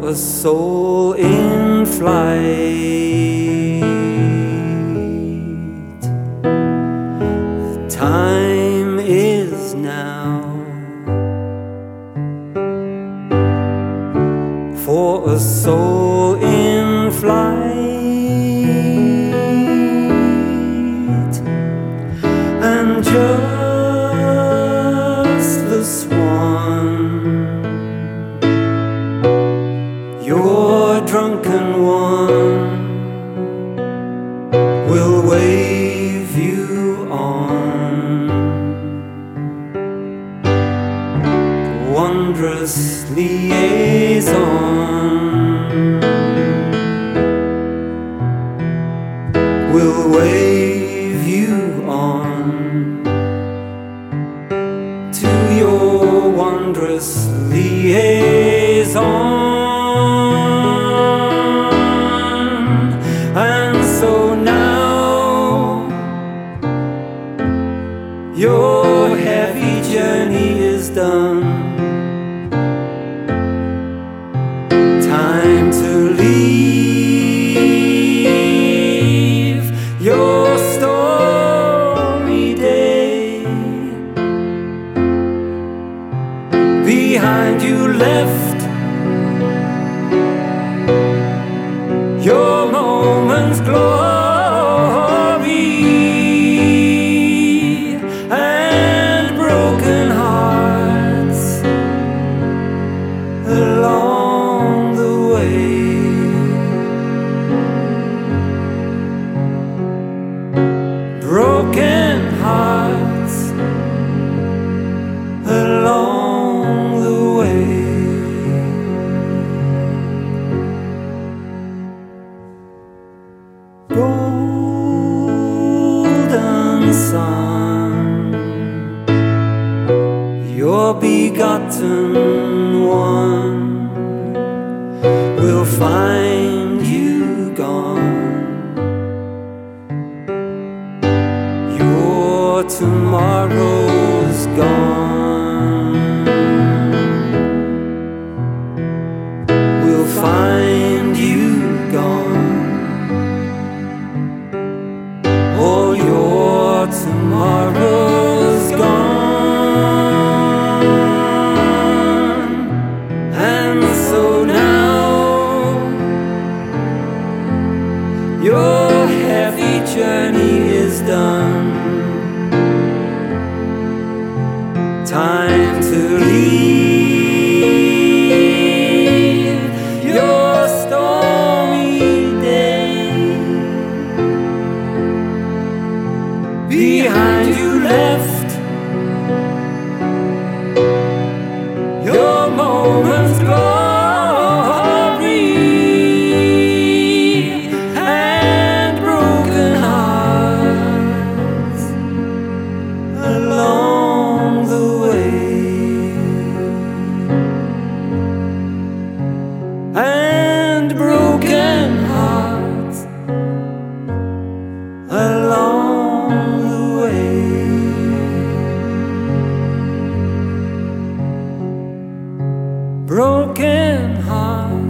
a soul in flight. The time is now for a soul in flight, and just the swan, your drunken one, will wave you on. Wondrous liaison will wave you on to your wondrous liaison. And so now your heavy journey is done. Time to leave your stormy day behind. You left your moment's glory and broken hearts along the way. Broken hearts along the way. Golden sun, your begotten one will find you gone. Your tomorrow's gone. Will find you gone. All your tomorrow's gone. And so now your heavy journey is done. Time to leave your stormy day behind. You left your moment's glory and broken hearts along the way. And broken hearts along the way. Broken hearts